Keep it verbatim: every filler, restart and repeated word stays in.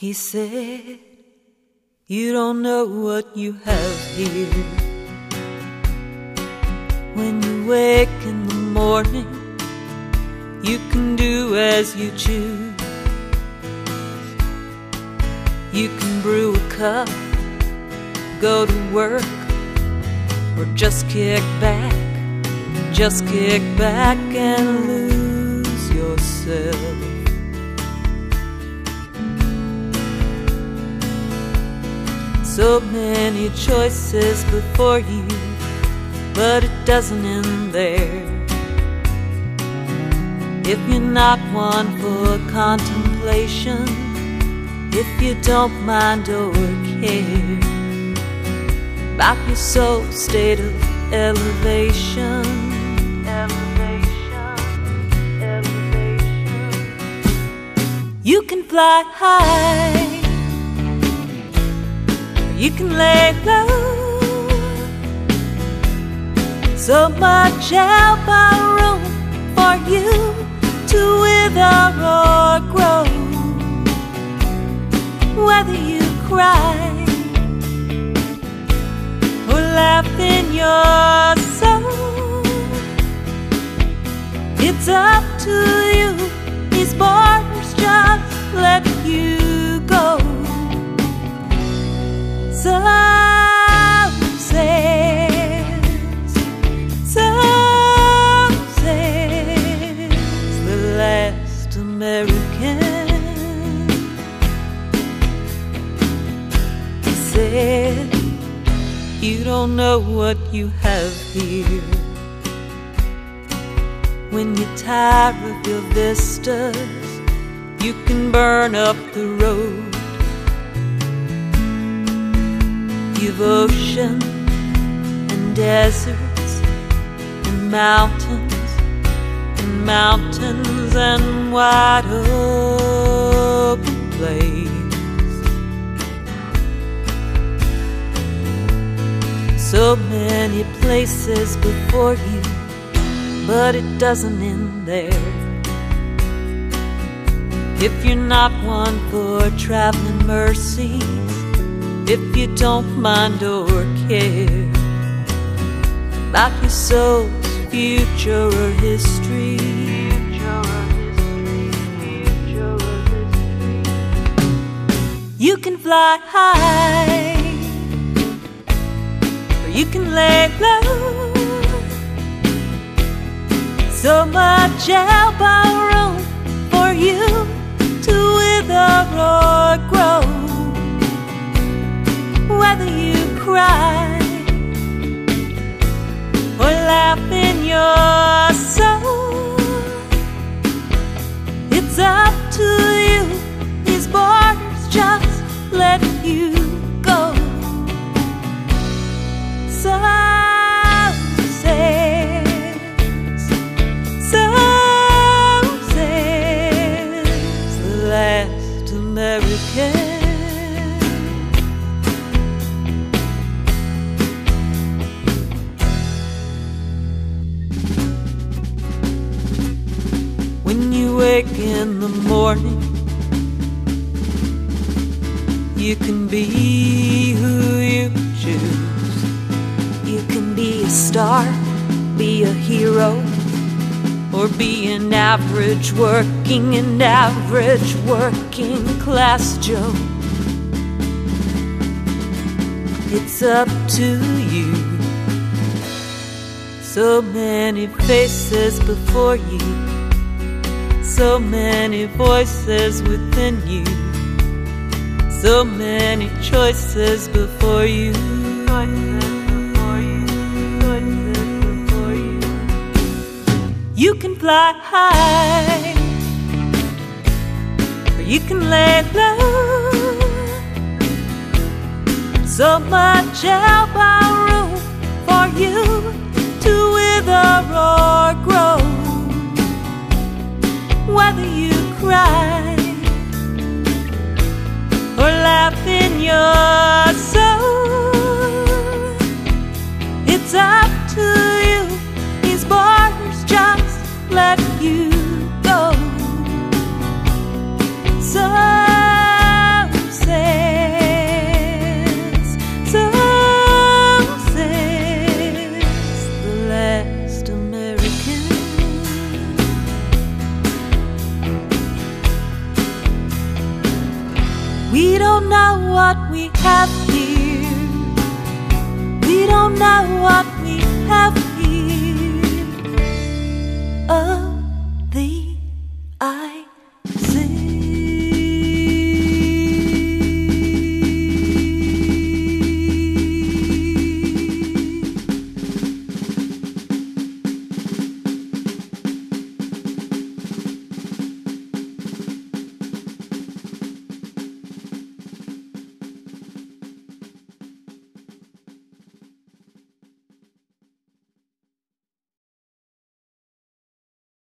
He said, you don't know what you have here. When you wake in the morning, you can do as you choose. You can brew a cup, go to work, or just kick back, just kick back and lose yourself. So many choices before you, but it doesn't end there. If you're not one for contemplation, if you don't mind or care about your soul's state of elevation, elevation, elevation. You can fly high, you can lay low. So much elbow room for you to wither or grow. Whether you cry or laugh in your soul, it's up to you. These borders just let you go. Some says, some says the last American. He said, you don't know what you have here. When you're tired of your vistas, you can burn up the road. You've ocean and deserts and mountains and mountains and wide open plains. So many places before you, but it doesn't end there. If you're not one for traveling mercies, if you don't mind or care about your soul's future or history, future or history, future or history. You can fly high, or you can lay low. So much elbow room for you to wither or grow. Whether you cry or laugh in your soul, it's up to you. These borders just let you go. Some says, some says the last American. When you wake in the morning, you can be who you choose. You can be a star, be a hero, or be an average working and average working class Joe. It's up to you. So many faces before you, so many voices within you, so many choices before you. Choices before you, choices before you. You can fly high, or you can lay low. So much elbow room for you to wither or grow. Whether you cry or laugh in your soul, it's up to you. These borders just let you go. Some We don't know what we have here. We don't know what we have here. Oh, the idea